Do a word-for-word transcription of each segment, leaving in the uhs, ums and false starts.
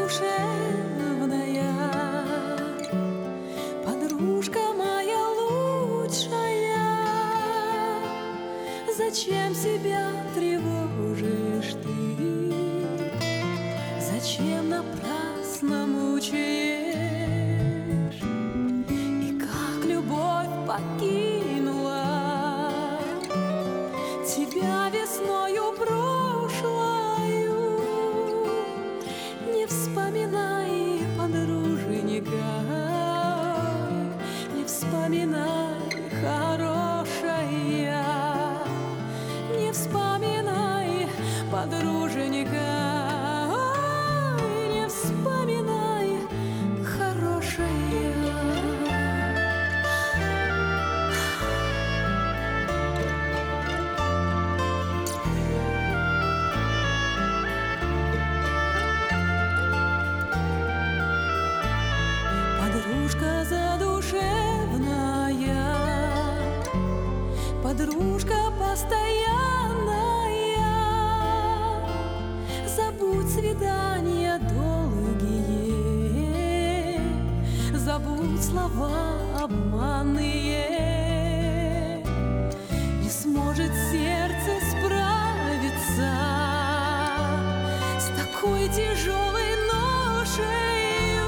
задушевная, подружка моя лучшая. Зачем себя тревожишь ты? Зачем напрасно мучаешь? И как любовь покинула тебя весною прошлою? Не вспоминай, подруженька, не вспоминай, хорошая, не вспоминай, подруженька, не вспоминай, хорошая. Подружка задушевная, подружка постоянная, забудь свидания долгие, забудь слова обманные. Не сможет сердце справиться с такой тяжелой ношею.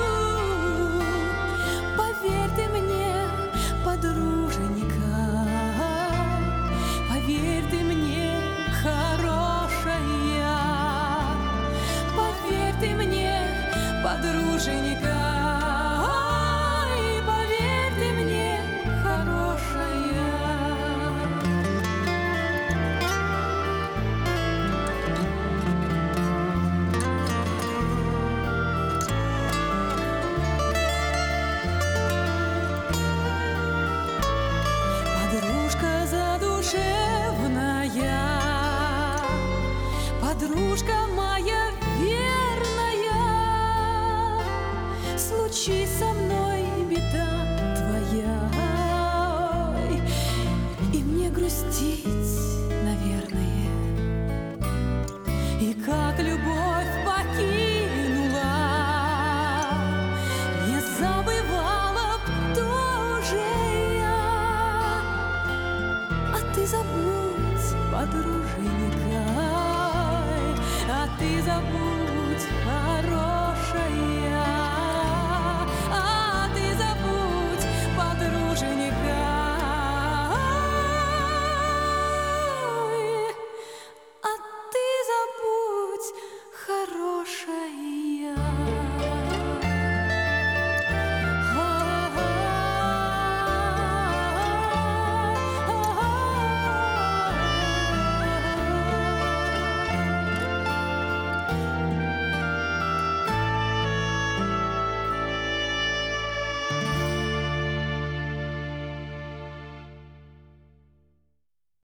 Поверь ты мне, подруженька, поверь ты мне, хорошая, поверь ты мне, подруженька.